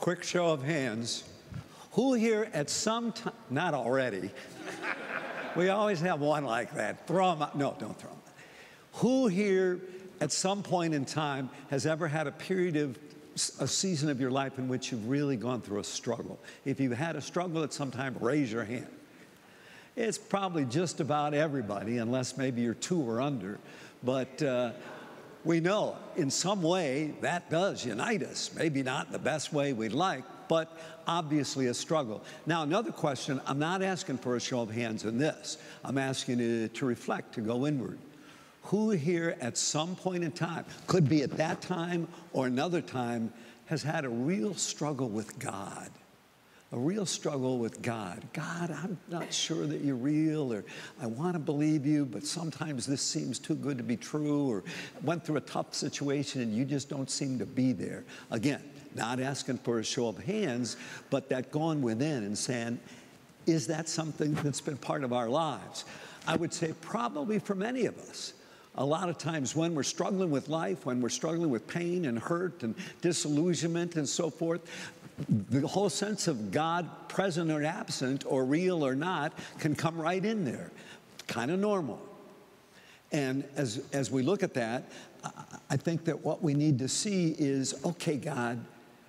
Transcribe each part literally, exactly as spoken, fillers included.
quick show of hands, who here at some time, not already, we always have one like that, throw them out, no, don't throw them out. Who here at some point in time has ever had a period of, a season of your life in which you've really gone through a struggle? If you've had a struggle at some time, raise your hand. It's probably just about everybody, unless maybe you're two or under, but uh, we know in some way that does unite us. Maybe not the best way we'd like, but obviously a struggle. Now, another question, I'm not asking for a show of hands in this. I'm asking you to reflect, to go inward. Who here at some point in time, could be at that time or another time, has had a real struggle with God? A real struggle with God. God, I'm not sure that you're real, or I want to believe you, but sometimes this seems too good to be true, or went through a tough situation and you just don't seem to be there. Again, not asking for a show of hands, but that going within and saying, is that something that's been part of our lives? I would say probably for many of us. A lot of times when we're struggling with life, when we're struggling with pain and hurt and disillusionment and so forth, the whole sense of God present or absent or real or not can come right in there. Kind of normal. And as, as we look at that, I think that what we need to see is, okay, God,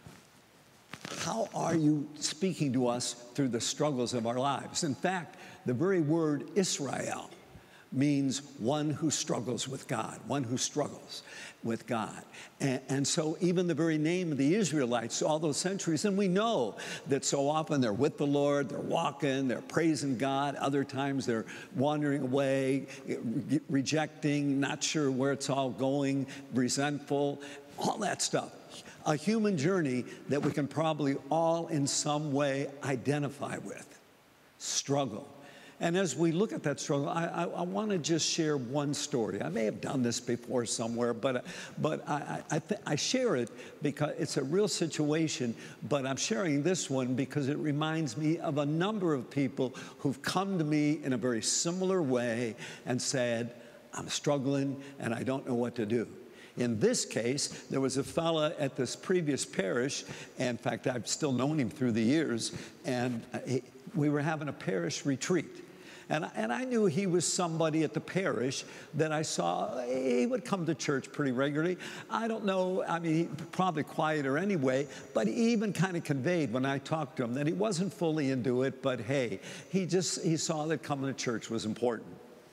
how are you speaking to us through the struggles of our lives? In fact, the very word Israel means one who struggles with God, one who struggles with God. And, and so even the very name of the Israelites, all those centuries, and we know that so often they're with the Lord, they're walking, they're praising God. Other times they're wandering away, re rejecting, not sure where it's all going, resentful, all that stuff. A human journey that we can probably all in some way identify with, struggle. And as we look at that struggle, I, I, I want to just share one story. I may have done this before somewhere, but, but I, I, I share it because it's a real situation, but I'm sharing this one because it reminds me of a number of people who've come to me in a very similar way and said, I'm struggling and I don't know what to do. In this case, there was a fella at this previous parish, and in fact, I've still known him through the years, and he, we were having a parish retreat. And, and I knew he was somebody at the parish that I saw, he would come to church pretty regularly. I don't know, I mean, probably quieter anyway, but he even kind of conveyed when I talked to him that he wasn't fully into it, but hey, he just, he saw that coming to church was important.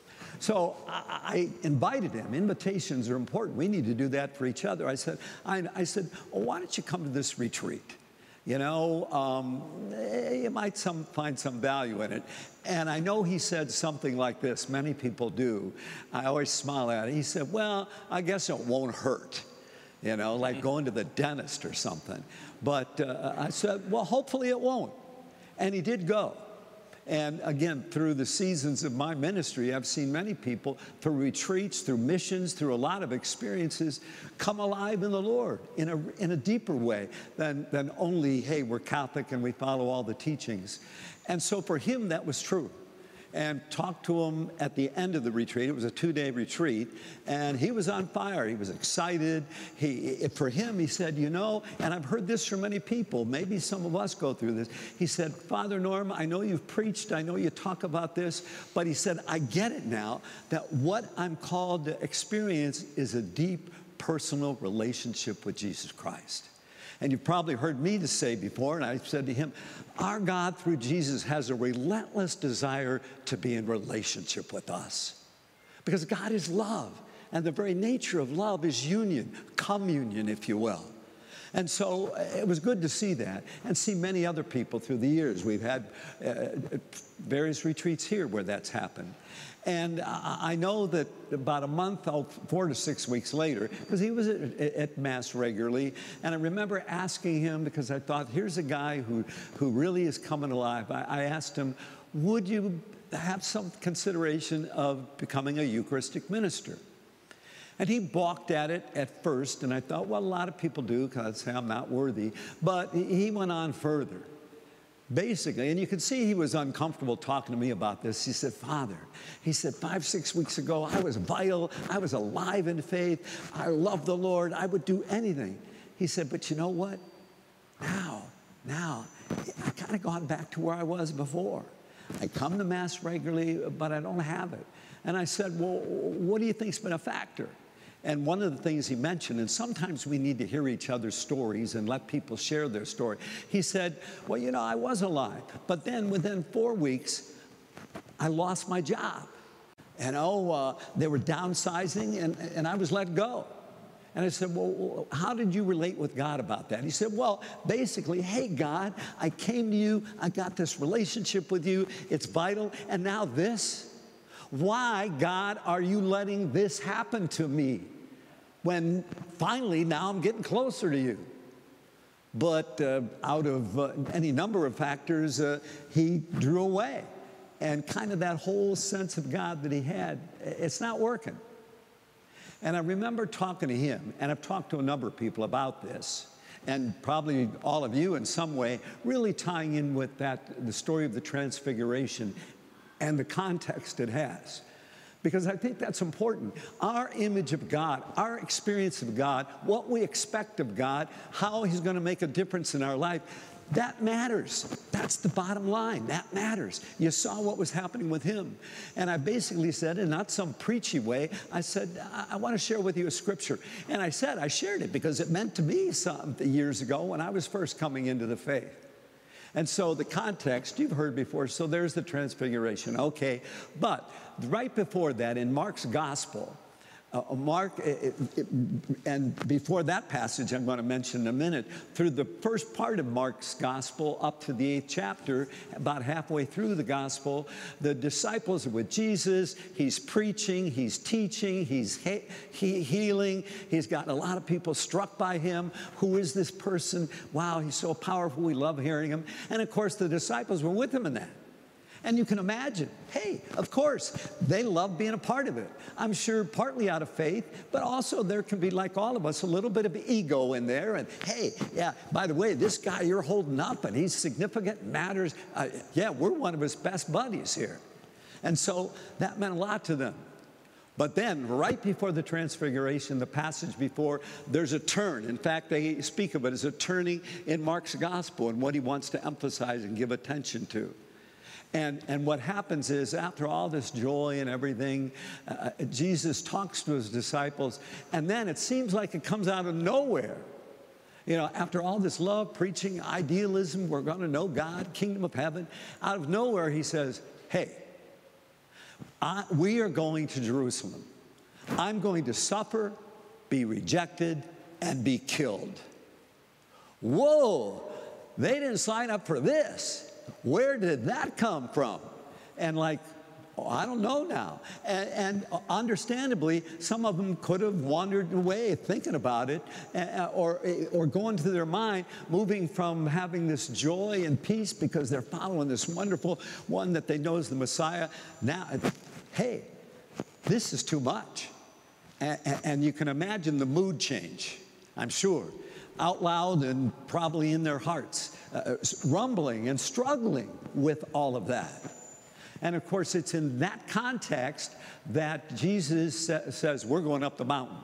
So I, I invited him. Invitations are important. We need to do that for each other. I said, I, I said, well, why don't you come to this retreat? You know, um, you might some, find some value in it. And I know he said something like this. Many people do. I always smile at it. He said, well, I guess it won't hurt, you know, like going to the dentist or something. But uh, I said, well, hopefully it won't. And he did go. And again, through the seasons of my ministry, I've seen many people, through retreats, through missions, through a lot of experiences, come alive in the Lord in a, in a deeper way than, than only, hey, we're Catholic and we follow all the teachings. And so for him, that was true. And talked to him at the end of the retreat. It was a two-day retreat, and he was on fire. He was excited. He, for him, he said, you know, and I've heard this from many people, maybe some of us go through this. He said, Father Norm, I know you've preached, I know you talk about this, but he said, I get it now, that what I'm called to experience is a deep personal relationship with Jesus Christ. And you've probably heard me to say before, and I said to him, our God through Jesus has a relentless desire to be in relationship with us. Because God is love, and the very nature of love is union, communion, if you will. And so it was good to see that, and see many other people through the years. We've had uh, various retreats here where that's happened. And I know that about a month, four to six weeks later, because he was at, at Mass regularly, and I remember asking him, because I thought, here's a guy who, who really is coming alive. I, I asked him, would you have some consideration of becoming a Eucharistic minister? And he balked at it at first, and I thought, well, a lot of people do, because I'd say I'm not worthy. But he went on further. Basically, and you could see he was uncomfortable talking to me about this. He said, Father, he said, five, six weeks ago, I was vital. I was alive in faith. I loved the Lord. I would do anything. He said, but you know what? Now now I kind of gone back to where I was before. I come to Mass regularly, but I don't have it. And I said, well, what do you think's been a factor? And one of the things he mentioned, and sometimes we need to hear each other's stories and let people share their story. He said, well, you know, I was alive, but then within four weeks, I lost my job. And oh, uh, they were downsizing, and, and I was let go. And I said, well, how did you relate with God about that? He said, well, basically, hey, God, I came to you. I got this relationship with you. It's vital. And now this. Why, God, are you letting this happen to me when finally now I'm getting closer to you? But uh, out of uh, any number of factors, uh, he drew away. And kind of that whole sense of God that he had, it's not working. And I remember talking to him, and I've talked to a number of people about this, and probably all of you in some way, really tying in with that, the story of the Transfiguration and the context it has. Because I think that's important. Our image of God, our experience of God, what we expect of God, how he's going to make a difference in our life, that matters. That's the bottom line. That matters. You saw what was happening with him. And I basically said, in not some preachy way, I said, I, I want to share with you a scripture. And I said, I shared it because it meant to me some years ago when I was first coming into the faith. And so the context, you've heard before, so there's the Transfiguration. Okay, but right before that, in Mark's Gospel, Uh, Mark, it, it, and before that passage I'm going to mention in a minute, through the first part of Mark's Gospel up to the eighth chapter, about halfway through the Gospel, the disciples are with Jesus. He's preaching, he's teaching, he's he, he, healing. He's gotten a lot of people struck by him. Who is this person? Wow, he's so powerful. We love hearing him. And of course, the disciples were with him in that. And you can imagine, hey, of course, they love being a part of it. I'm sure partly out of faith, but also there can be, like all of us, a little bit of ego in there. And hey, yeah, by the way, this guy you're holding up and he's significant, matters. Uh, yeah, we're one of his best buddies here. And so that meant a lot to them. But then, right before the Transfiguration, the passage before, there's a turn. In fact, they speak of it as a turning in Mark's Gospel and what he wants to emphasize and give attention to. And, and what happens is, after all this joy and everything, uh, Jesus talks to his disciples, and then it seems like it comes out of nowhere. You know, after all this love, preaching, idealism, we're going to know God, kingdom of heaven, out of nowhere he says, hey, I, we are going to Jerusalem. I'm going to suffer, be rejected, and be killed. Whoa, they didn't sign up for this. Where did that come from? And like, oh, I don't know now. And, and understandably, some of them could have wandered away thinking about it, uh, or, or going to their mind, moving from having this joy and peace because they're following this wonderful one that they know is the Messiah. Now, hey, this is too much. And, and you can imagine the mood change, I'm sure, out loud and probably in their hearts, uh, rumbling and struggling with all of that. And of course, it's in that context that Jesus sa says, we're going up the mountain.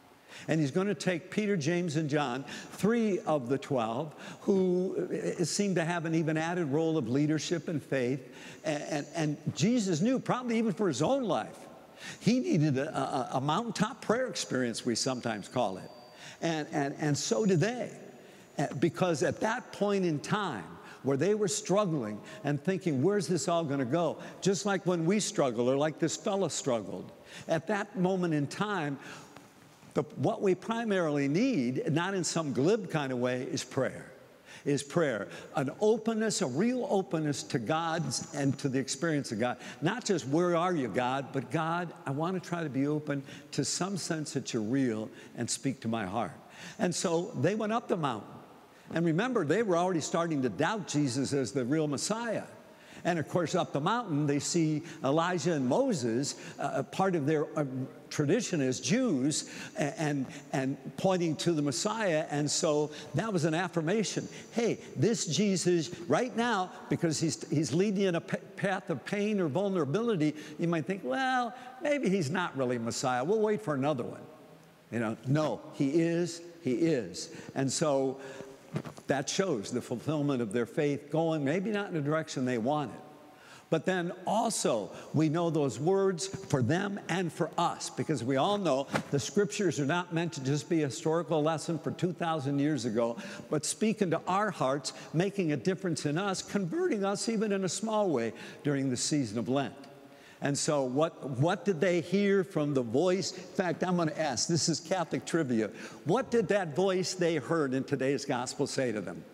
And he's going to take Peter, James, and John, three of the twelve, who seem to have an even added role of leadership and faith. And, and, and Jesus knew, probably even for his own life, he needed a, a, a mountaintop prayer experience, we sometimes call it. And, and, and so did they, because at that point in time where they were struggling and thinking, where's this all going to go? Just like when we struggle, or like this fella struggled. At that moment in time, the, what we primarily need, not in some glib kind of way, is prayer. Is prayer. An openness, a real openness to God's and to the experience of God. Not just, where are you, God? But God, I want to try to be open to some sense that you're real and speak to my heart. And so they went up the mountain. And remember, they were already starting to doubt Jesus as the real Messiah. And of course, up the mountain, they see Elijah and Moses, uh, part of their uh, tradition as Jews, and, and pointing to the Messiah. And so that was an affirmation. Hey, this Jesus, right now, because he's, he's leading you in a path of pain or vulnerability, you might think, well, maybe he's not really Messiah. We'll wait for another one. You know, no, he is, he is. And so that shows the fulfillment of their faith going maybe not in the direction they wanted. But then also, we know those words for them and for us, because we all know the scriptures are not meant to just be a historical lesson for two thousand years ago, but speak into our hearts, making a difference in us, converting us even in a small way during the season of Lent. And so what, what did they hear from the voice? In fact, I'm going to ask, this is Catholic trivia. What did that voice they heard in today's gospel say to them?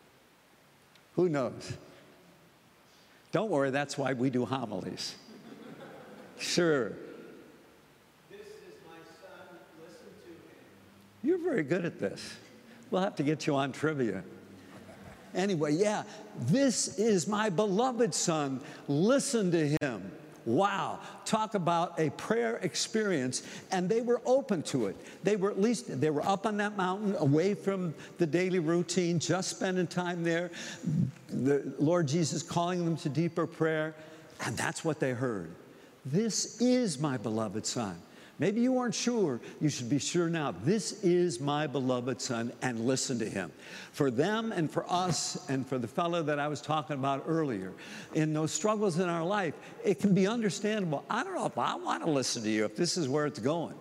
Who knows? Don't worry, that's why we do homilies. Sure. This is my son, listen to him. You're very good at this. We'll have to get you on trivia. Anyway, yeah, this is my beloved son, listen to him. Wow, talk about a prayer experience, and they were open to it. They were at least, they were up on that mountain, away from the daily routine, just spending time there. The Lord Jesus calling them to deeper prayer, and that's what they heard. This is my beloved son. Maybe you weren't sure. You should be sure now. This is my beloved son, and listen to him. For them and for us and for the fellow that I was talking about earlier, in those struggles in our life, it can be understandable. I don't know if I want to listen to you if this is where it's going.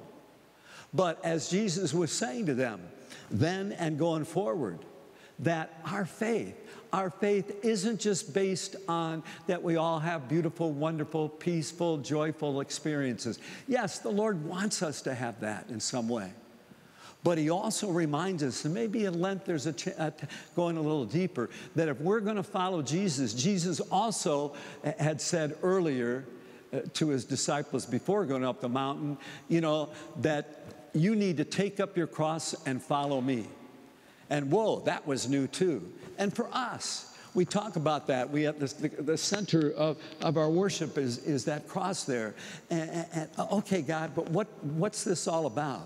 But as Jesus was saying to them then and going forward, that our faith, our faith isn't just based on that we all have beautiful, wonderful, peaceful, joyful experiences. Yes, the Lord wants us to have that in some way. But he also reminds us, and maybe in Lent there's a, ch a going a little deeper, that if we're going to follow Jesus, Jesus also had said earlier uh, to his disciples before going up the mountain, you know, that you need to take up your cross and follow me. And whoa, that was new too. And for us, we talk about that. We have this, the, the center of, of our worship is, is that cross there. And, and, and okay, God, but what, what's this all about?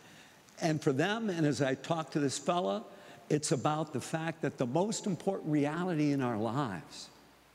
And for them, and as I talk to this fella, it's about the fact that the most important reality in our lives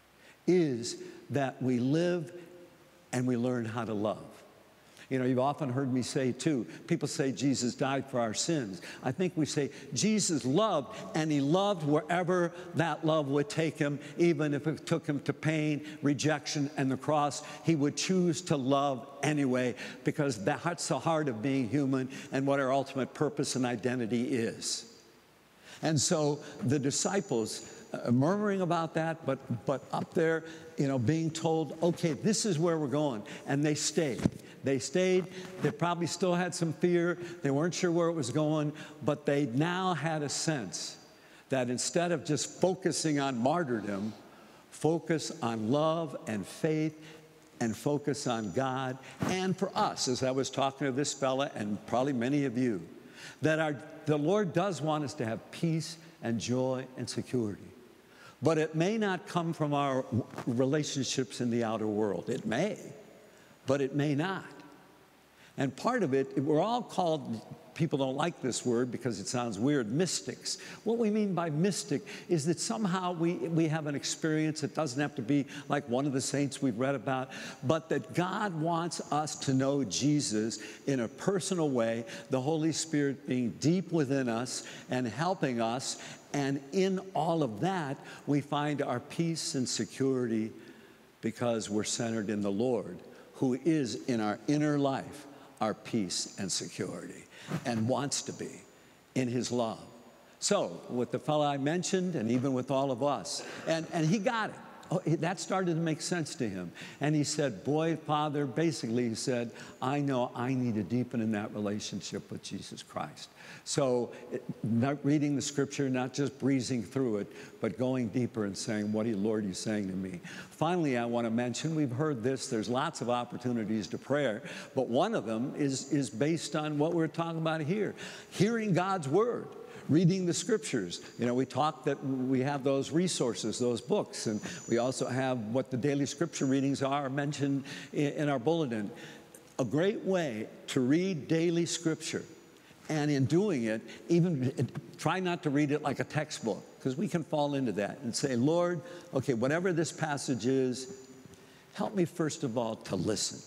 is that we live and we learn how to love. You know, you've often heard me say, too, people say Jesus died for our sins. I think we say Jesus loved, and he loved wherever that love would take him, even if it took him to pain, rejection, and the cross. He would choose to love anyway, because that's the heart of being human and what our ultimate purpose and identity is. And so the disciples, uh, murmuring about that, but, but up there, you know, being told, okay, this is where we're going. And they stayed. They stayed. They probably still had some fear. They weren't sure where it was going, but they now had a sense that instead of just focusing on martyrdom, focus on love and faith and focus on God. And for us, as I was talking to this fella and probably many of you, that our, the Lord does want us to have peace and joy and security. But it may not come from our relationships in the outer world. It may, but it may not. And part of it, we're all called, people don't like this word because it sounds weird, mystics. What we mean by mystic is that somehow we, we have an experience. It doesn't have to be like one of the saints we've read about, but that God wants us to know Jesus in a personal way, the Holy Spirit being deep within us and helping us. And in all of that, we find our peace and security because we're centered in the Lord, who is in our inner life our peace and security, and wants to be in his love. So with the fellow I mentioned, and even with all of us, and, and he got it. Oh, that started to make sense to him. And he said, boy, Father, basically he said, I know I need to deepen in that relationship with Jesus Christ. So not reading the scripture, not just breezing through it, but going deeper and saying, what are you, Lord, you saying to me? Finally, I want to mention, we've heard this, there's lots of opportunities to prayer, but one of them is, is based on what we're talking about here, hearing God's word. Reading the scriptures. You know, we talked that we have those resources, those books, and we also have what the daily scripture readings are mentioned in, in our bulletin. A great way to read daily scripture, and in doing it, even try not to read it like a textbook, because we can fall into that and say, Lord, okay, whatever this passage is, help me first of all to listen.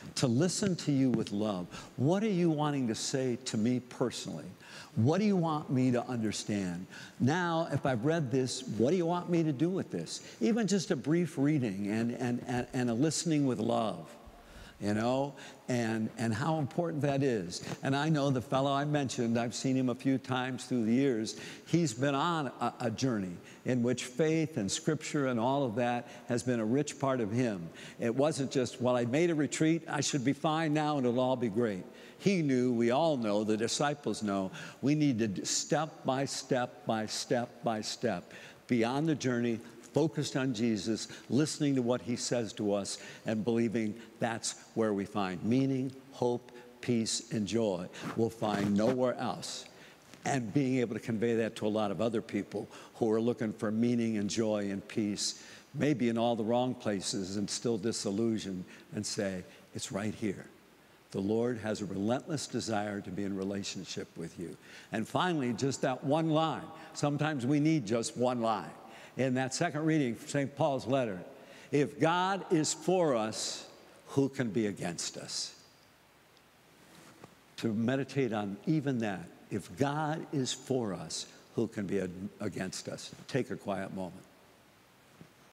to listen to you with love. What are you wanting to say to me personally? What do you want me to understand? Now, if I've read this, what do you want me to do with this? Even just a brief reading and, and, and, and a listening with love, you know, and, and how important that is. And I know the fellow I mentioned, I've seen him a few times through the years. He's been on a, a journey in which faith and Scripture and all of that has been a rich part of him. It wasn't just, well, I made a retreat, I should be fine now and it'll all be great. He knew, we all know, the disciples know, we need to step by step by step by step, be on the journey, focused on Jesus, listening to what he says to us, and believing that's where we find meaning, hope, peace, and joy. We'll find nowhere else. And being able to convey that to a lot of other people who are looking for meaning and joy and peace, maybe in all the wrong places and still disillusioned, and say, it's right here. The Lord has a relentless desire to be in relationship with you. And finally, just that one line. Sometimes we need just one line. In that second reading from Saint Paul's letter, if God is for us, who can be against us? To meditate on even that. If God is for us, who can be against us? Take a quiet moment.